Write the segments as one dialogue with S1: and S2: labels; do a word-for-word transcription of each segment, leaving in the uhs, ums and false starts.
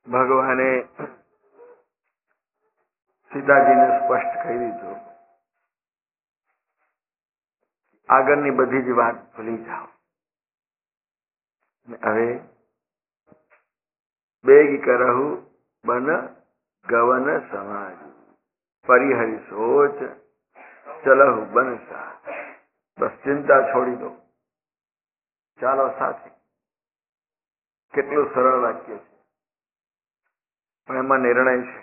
S1: ભગવાને સીતાજીને સ્પષ્ટ કહી દીધું, આગળની બધી જ વાત ભૂલી જાઓ. હવે બેગ કરહુ બન ગવન સમાજ, પરિહરી સોચ ચલહુ બન સાથ. બસ ચિંતા છોડી દો, ચાલો સાથે. કેટલું સરળ વાક્ય છે, પણ એમાં નિર્ણય છે,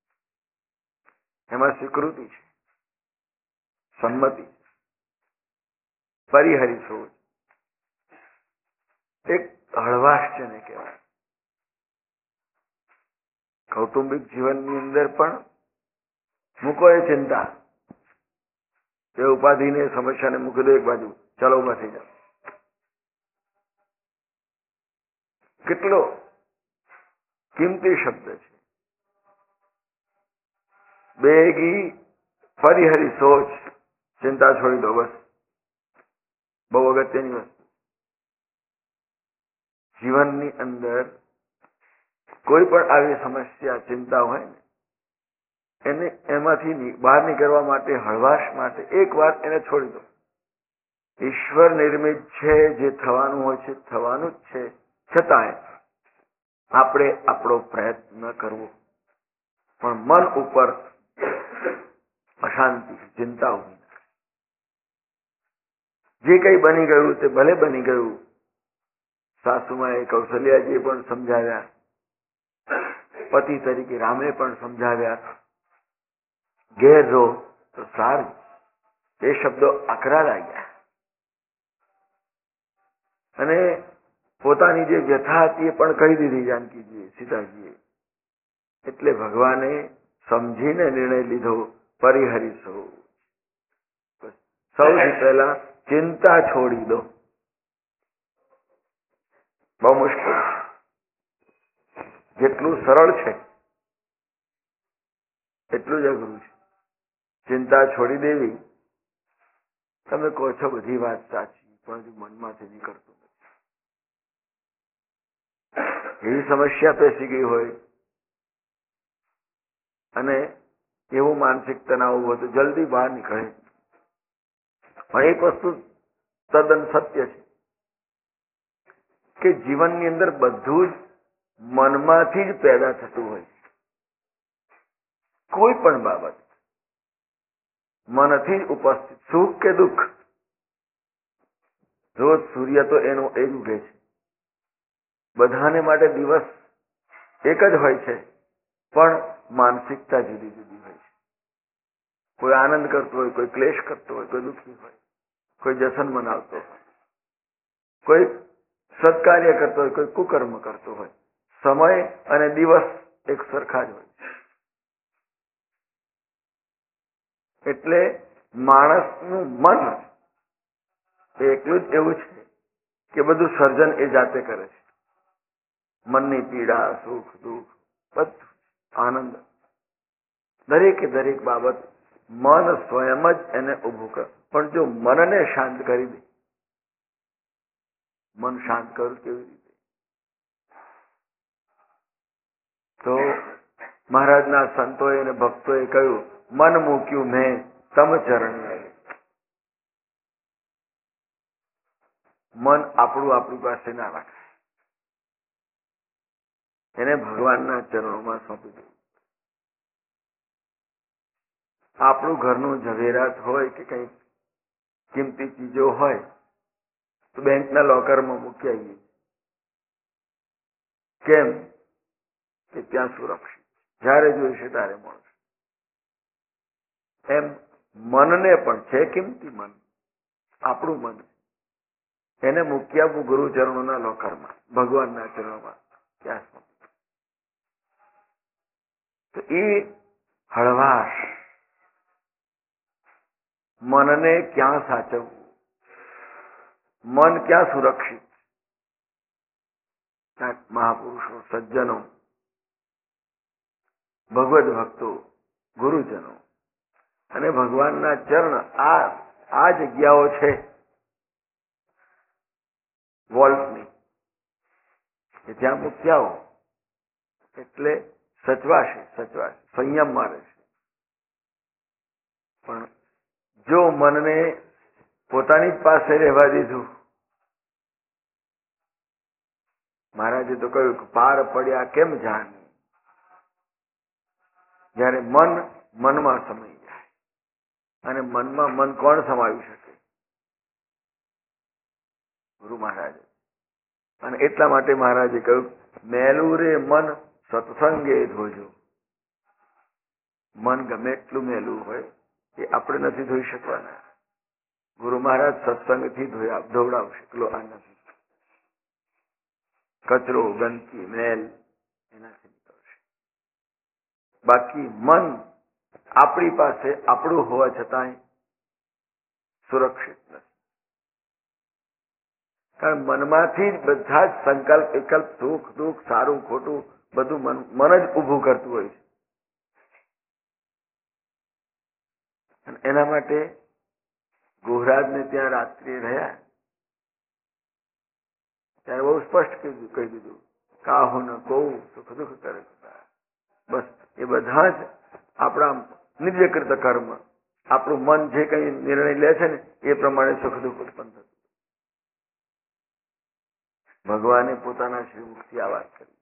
S1: એમાં સ્વીકૃતિ છે, સંમતિ. પરિહરી સોચ એક હળવાશ છે ને કહેવાય. કૌટુંબિક જીવનની અંદર પણ મૂકો એ ચિંતા, એ ઉપાધિને સમસ્યાને મૂકી દો એક બાજુ, ચાલો ઉભા થઈ જાઓ. કેટલો કિંમતી શબ્દ છે. બેગી પરિહરી સોચ, ચિંતા છોડી દો. બસ બહુ અગત્યની વસ્તુ. જીવનની અંદર કોઈ પણ આવી સમસ્યા, ચિંતા હોય ને, એને એમાંથી બહાર નીકળવા માટે, હળવાશ માટે એક વાર એને છોડી દો. ઈશ્વર નિર્મિત છે, જે થવાનું હોય છે થવાનું જ છે, છતાંય આપણે આપણો પ્રયત્ન કરવો. પણ મન ઉપર અશાંતિ, ચિંતા ઉભી ના. જે કંઈ બની ગયું તે ભલે બની ગયું. સાસુમાએ કૌશલ્યાજીએ પણ સમજાવ્યા, પતિ તરીકે રામે પણ સમજાવ્યા, ઘેર રહો તો સારું. એ શબ્દો આકરા લાગ્યા અને પોતાની જે વ્યથા હતી એ પણ કહી દીધી જાનકીજીએ, સીતાજીએ. એટલે ભગવાને સમજીને નિર્ણય લીધો, પરિહરી સોચ. સૌથી પહેલા ચિંતા છોડી દો. બહુ મુશ્કેલ છે. જેટલું સરળ છે એટલું જ અઘરું છે. ચિંતા છોડી દેવી. તમે કહો છો બધી વાત સાચી, પણ હજુ મનમાંથી નીકળતું નથી. એવી સમસ્યા પેસી ગઈ હોય અને એવું માનસિક તણાવ હોય તો જલ્દી બહાર નીકળે. પણ એક વસ્તુ તદ્દન સત્ય છે કે જીવનની અંદર બધું જ મનમાંથી જ પેદા થતું હોય. કોઈ પણ બાબત મનથી જ ઉપસ્થિત, સુખ કે દુઃખ. રોજ સૂર્ય તો એનો એ જ ઉગે છે. બધાને માટે દિવસ એક જ હોય છે, પણ માનસિકતા જુદી જુદી હોય છે. કોઈ આનંદ કરતો હોય, કોઈ ક્લેશ કરતો હોય, કોઈ દુઃખી હોય, કોઈ જશન મનાવતો હોય, કોઈ સત્કાર્ય કરતો હોય, કોઈ કુકર્મ કરતો હોય. સમય અને દિવસ એક સરખા જ હોય. એટલે માણસનું મન એ એટલું જ એવું છે કે બધું સર્જન એ જાતે કરે છે. મનની પીડા, સુખ, દુઃખ, બધું આનંદ, દરેકે દરેક બાબત મન સ્વયં જ એને ઉભું કરે. પણ જો મનને શાંત કરી દે, મન શાંત કરું કેવી રીતે? તો મહારાજના સંતોએ અને ભક્તોએ કહ્યું, મન મૂક્યું મેં તમ ચરણ. મન આપણું આપણી પાસે ના રાખાય, એને ભગવાનના ચરણોમાં સોંપી દેવું. આપણું ઘરનું ઝવેરાત હોય કે કંઈક કિંમતી ચીજો હોય તો બેંકના લોકરમાં મૂકી આવીએ. કેમ કે ત્યાં સુરક્ષિત, જ્યારે જોઈશે ત્યારે મળશે. એમ મનને પણ છે કિંમતી મન, આપણું મન, એને મૂકી આપવું ગુરુચરણોના લોકરમાં, ભગવાનના ચરણોમાં. ત્યાં તો એ હળવાશ, મનને ક્યાં સાચવવું, મન ક્યાં સુરક્ષિત. મહાપુરુષો, સજ્જનો, ભગવદ ભક્તો, ગુરુજનો અને ભગવાનના ચરણ, આ આ જગ્યાઓ છે વોલ્ટની, કે જ્યાં મૂક્યા હો એટલે સચવાશે, સચવાશે, સંયમમાં રહેશે. પણ જો મનને પોતાની જ પાસે રહેવા દીધું, મહારાજે તો કહ્યું કે પાર પડ્યા કેમ જાણે, જયારે મન મનમાં સમાઈ જાય. અને મનમાં મન કોણ સમાવી શકે? ગુરુ મહારાજે. અને એટલા માટે મહારાજે કહ્યું, મેલું રે મન સત્સંગે ધોજો. મન ગમે એટલું મેલું હોય એ આપણે નથી ધોઈ શકવાના. ગુરુ મહારાજ સત્સંગથી ધોયા ધોવડાવશે. પેલો આ નથી, કચરો, ગંદકી, મેલ એનાથી નીકળશે. બાકી મન આપણી પાસે આપણું હોવા છતાંય સુરક્ષિત નથી. કારણ મનમાંથી જ બધા જ સંકલ્પ વિકલ્પ, સુખ દુઃખ, સારું ખોટું બધું મન મન જ ઊભું કરતું હોય છે. અને એના માટે ગોહરાજને ત્યાં રાત્રિ રહ્યા ત્યારે બહુ સ્પષ્ટ કહી કહી દીધું, કાહુ ન કહું સુખ દુઃખ કરે. બસ એ બધા જ આપણા નિર્યકૃત કર્મ, આપણું મન જે કઈ નિર્ણય લે છે ને એ પ્રમાણે સુખ દુઃખ ઉત્પન્ન થતું. ભગવાને પોતાના શ્રીમુખથી આ વાત કરી.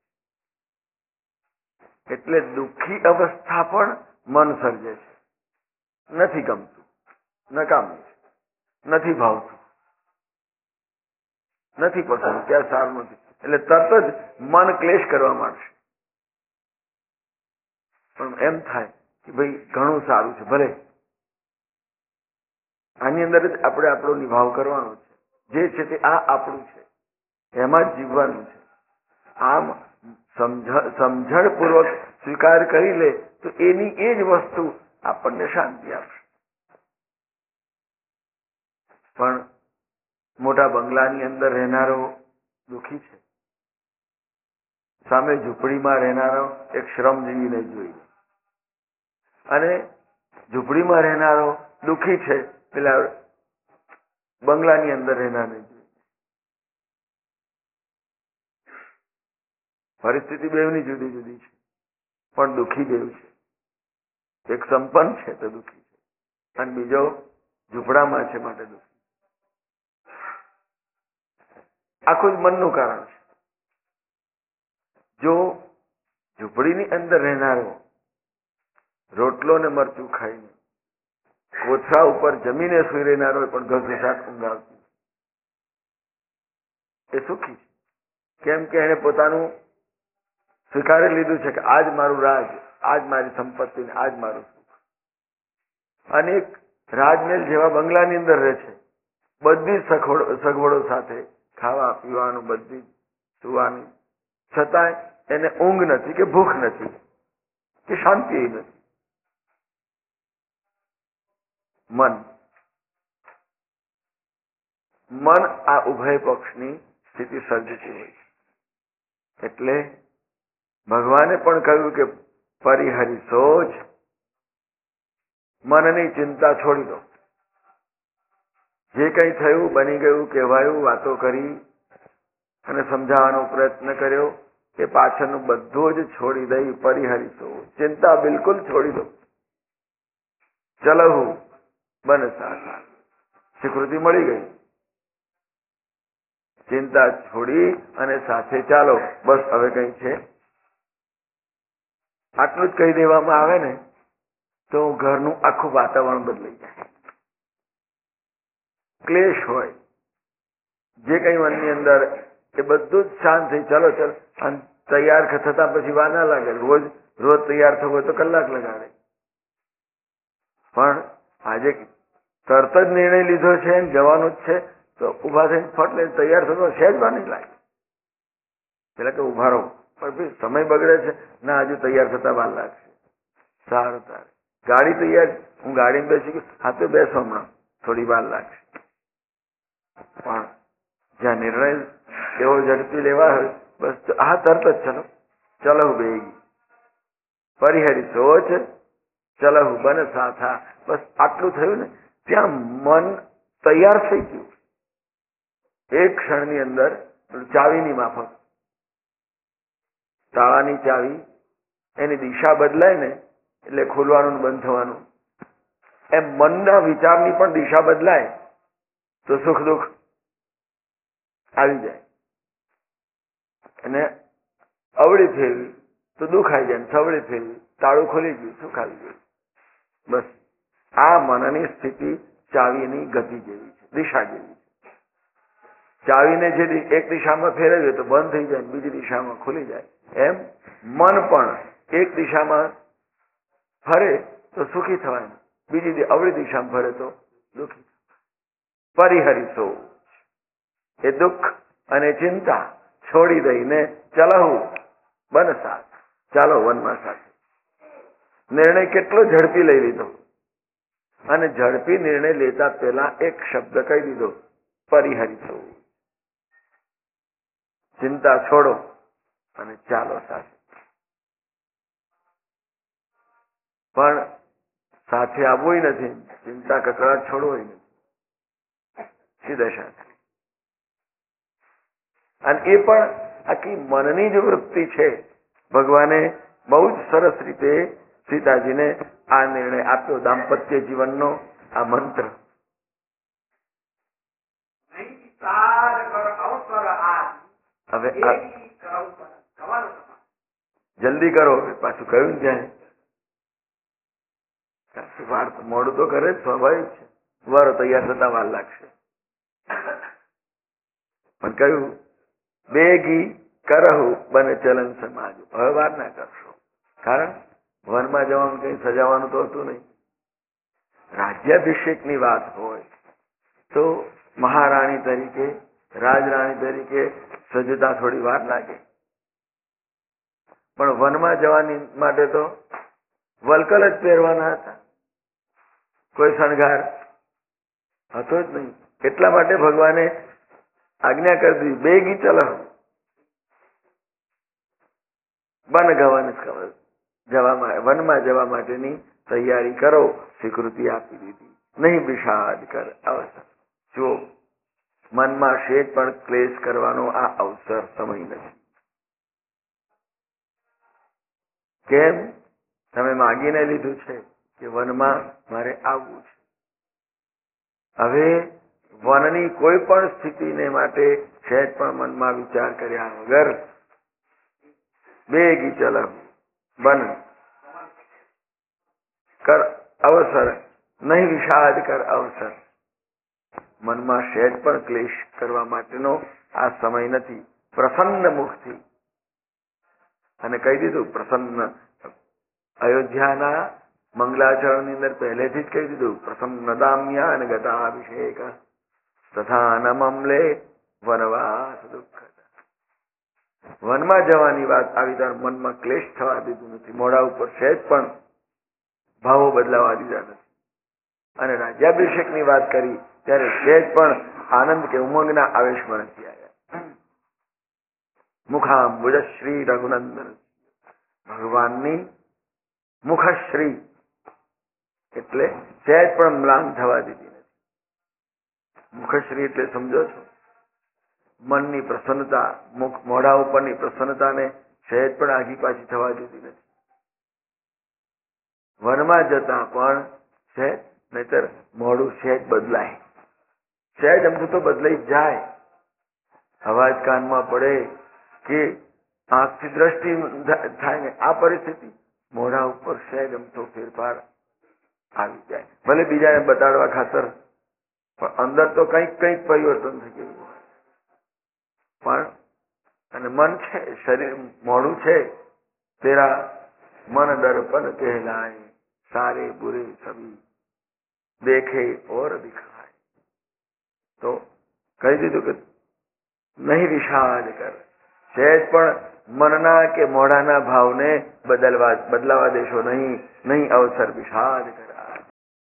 S1: એટલે દુઃખી અવસ્થા પણ મન સર્જે છે. નથી ગમતું, નકામું છે, નથી ભાવતું, નથી પસંદ, ક્યાં સારું નથી, એટલે તરત જ મન ક્લેશ કરવા માંડશે. પણ એમ થાય કે ભાઈ ઘણું સારું છે, ભલે આની અંદર જ આપણે આપણો નિભાવ કરવાનો છે. જે છે તે આ આપણું છે, એમાં જ જીવવાનું છે. આમ સમજણપૂર્વક સ્વીકાર કરી લે તો એની એ જ વસ્તુ આપણને શાંતિ આપશે. પણ મોટા બંગલાની અંદર રહેનારો દુઃખી છે, સામે ઝૂંપડીમાં રહેનારો એક શ્રમજીવીને જોઈ, અને ઝૂંપડીમાં રહેનારો દુઃખી છે પેલા બંગલાની અંદર રહેનારને જોઈ. પરિસ્થિતિ બેવની જુદી જુદી છે, પણ દુઃખી બેવ છે. એક સંપન્ન છે તો દુઃખી છે, અને બીજો ઝૂંપડામાં છે માટે દુઃખી. આખું જ મનનું કારણ છે. જો ઝૂંપડીની અંદર રહેનારો રોટલો ને મરચું ખાઈને કોથળા ઉપર જમીને સુઈ રહેનારો પણ ઘસઘસાટ ઊંઘ આવતી, એ સુખી છે. કેમ કે એને પોતાનું સ્વીકારી લીધું છે કે આજ મારું રાજ, આજ મારી સંપત્તિ, આજ મારું સુખ. અને એક રાજમહેલ જેવા બંગલાની અંદર રહે છે, બધી સગવડો સાથે, ખાવા પીવાનું, બધી સુવાનું, છતાંય એને ઊંઘ નથી કે ભૂખ નથી કે શાંતિ નથી. મન મન આ ઉભય પક્ષની સ્થિતિ સર્જતી હોય છે. એટલે ભગવાને પણ કહ્યું કે પરિહરી સોચ, મનની ચિંતા છોડી દો. જે કંઈ થયું, બની ગયું, કહેવાયું, વાતો કરી અને સમજાવવાનો પ્રયત્ન કર્યો, એ પાછળનું બધું જ છોડી દઈ પરિહરી સોચ, ચિંતા બિલકુલ છોડી દો. ચલહુ બન સાધા, સ્વીકૃતિ મળી ગઈ. ચિંતા છોડી અને સાથે ચાલો, બસ હવે કઈ છે. આટલું જ કહી દેવામાં આવે ને તો ઘરનું આખું વાતાવરણ બદલાઈ જાય. ક્લેશ હોય જે કઈ મનની અંદર, એ બધું જ શાંત થઈ. ચાલો ચાલો, અને તૈયાર થતા પછી વાર ના લાગે. રોજ રોજ તૈયાર થવું હોય તો કલાક લગાડે, પણ આજે તરત જ નિર્ણય લીધો છે, જવાનું જ છે, તો ઉભા થઈને ફટ લઈને તૈયાર થતો સહેજ વાર નહીં લાગે. પેલા કે ઉભા રહો, પણ સમય બગડે છે, ના હજુ તૈયાર થતા વાર લાગશે. સારું, તારે ગાડી તૈયાર, હું ગાડીમાં બેસી ગયો, હા તો બેસો, હમણાં થોડી વાર લાગશે. પણ જ્યાં નિર્ણય એવો ઝડપી લેવા હોય, બસ હા તરત જ ચલો, ચલો બેગી પરિહરી સોચ, ચલહુ બન સાથા. બસ આટલું થયું ને, ત્યાં મન તૈયાર થઈ ગયું. એક ક્ષણની અંદર ચાવીની માફક તાળાની ચાવી એની દિશા બદલાય ને એટલે ખોલવાનું બંધ થવાનું, એમ મનના વિચારની પણ દિશા બદલાય તો સુખ દુઃખ આવી જાય, અને અવળી ફેરવી તો દુઃખ આવી જાય, સવળી ફેરવી તાળું ખોલી ગયું, સુખ આવી ગયું. બસ આ મનની સ્થિતિ ચાવીની ગતિ જેવી છે, દિશા જેવી છે. ચાવીને જે એક દિશામાં ફેરવીએ તો બંધ થઈ જાય, બીજી દિશામાં ખુલી જાય, એમ મન પણ એક દિશામાં ફરે તો સુખી થવાય, બીજી અવળી દિશામાં ફરે તો દુઃખી. પરિહરિસો એ દુઃખ અને ચિંતા છોડી દઈને ચલહુ બન સાથ, ચાલો વનમાં સાથે. નિર્ણય કેટલો ઝડપી લઈ લીધો, અને ઝડપી નિર્ણય લેતા પહેલા એક શબ્દ કહી દીધો, પરિહરિસો. ચિંતા છોડો અને ચાલો સાથે. પણ સાથે આવવું નથી, ચિંતા કકળાટ છોડવો નથી, શી દશા થાય. અને એ પણ આખી મનની જ વૃત્તિ છે. ભગવાને બહુ જ સરસ રીતે સીતાજીને આ નિર્ણય આપ્યો, દાંપત્ય જીવનનો આ મંત્ર. હવે જલ્દી કરો, પાછું કહ્યું ત્યાં વાર મોડું તો કરે જ, સ્વાભાવિક છે, વારો તૈયાર થતા વાર લાગશે. પણ કહ્યું બેગી કરહું બને ચલન સમાજ. હવે વાર ના કરશો, કારણ વનમાં જવાનું કઈ સજાવાનું તો હતું નહીં. રાજ્યાભિષેકની વાત હોય તો મહારાણી તરીકે, રાજરાણી તરીકે સજતા થોડી વાર લાગે, પણ વનમાં જવાની માટે તો વલકલ જ પહેરવાના હતા, કોઈ શણગાર હતો જ નહીં. એટલા માટે ભગવાને આજ્ઞા કરી દીધી, બેગી ચલહું બન ગવન જવા, વનમાં જવા માટેની તૈયારી કરો, સ્વીકૃતિ આપી દીધી. નહીં વિષાદ કર અવસર. જો મનમાં શેઠ પણ ક્લેશ કરવાનો આ અવસર સમય નથી. કેમ? તમે માગીને લીધું છે કે વનમાં મારે આવવું છે. હવે વનની કોઈ પણ સ્થિતિને માટે શેઠ પણ મનમાં વિચાર કર્યા વગર બેગી ચલહું બન કર અવસર, નહીં વિષાદ કર અવસર. મનમાં શેઠ પણ ક્લેશ કરવા માટેનો આ સમય નથી. પ્રસન્ન મુખથી, અને કહી દીધું પ્રસન્ન, અયોધ્યાના મંગલાચરણની અંદર પહેલેથી જ કહી દીધું, પ્રસન્નદામ્યા અને ગતાભિષેક તથા નમલે વનવાસ દુઃખ. વનમાં જવાની વાત આવી ત્યારે મનમાં ક્લેશ થવા દીધું નથી, મોઢા ઉપર સહેજ પણ ભાવો બદલાવા દીધા નથી. અને રાજ્યાભિષેકની વાત કરી ત્યારે સહેજ પણ આનંદ કે ઉમંગના આવેશમાં નથી આવ્યા. મુખાંબુજ શ્રી રઘુનંદન, ભગવાનની મુખશ્રી એટલે સહેજ પણ મ્લાન થવા દીધી નથી. મુખશ્રી એટલે સમજો છો, મનની પ્રસન્નતા, મુખ મોઢા ઉપરની પ્રસન્નતાને સહેજ પણ આગી પાછી થવા દીધી નથી. વનમાં જતા પણ સહેજ, નહીતર મોઢું સહેજ બદલાય, સહેજ અમથું તો બદલાઈ જાય. અવાજ કાનમાં પડે કે આંખથી દ્રષ્ટિ થાય ને, આ પરિસ્થિતિ મોઢા ઉપર સહેજ અમથો ફેરફાર આવી જાય. ભલે બીજાને બતાડવા ખાતર, પણ અંદર તો કંઈક કંઈક પરિવર્તન થઈ ગયું હોય. પણ અને મન છે, શરીર મોઢું છે, તેરા મન દર્પણ કહેલાય, સારે બુરે સભી દેખે ઓર દિખાય. તો કહી દીધું કે નહીં વિષાદ કર, સહેજ પણ મનના કે મોઢાના ભાવને બદલવા બદલાવા દેશો નહીં, નહીં અવસર વિષાદ કર.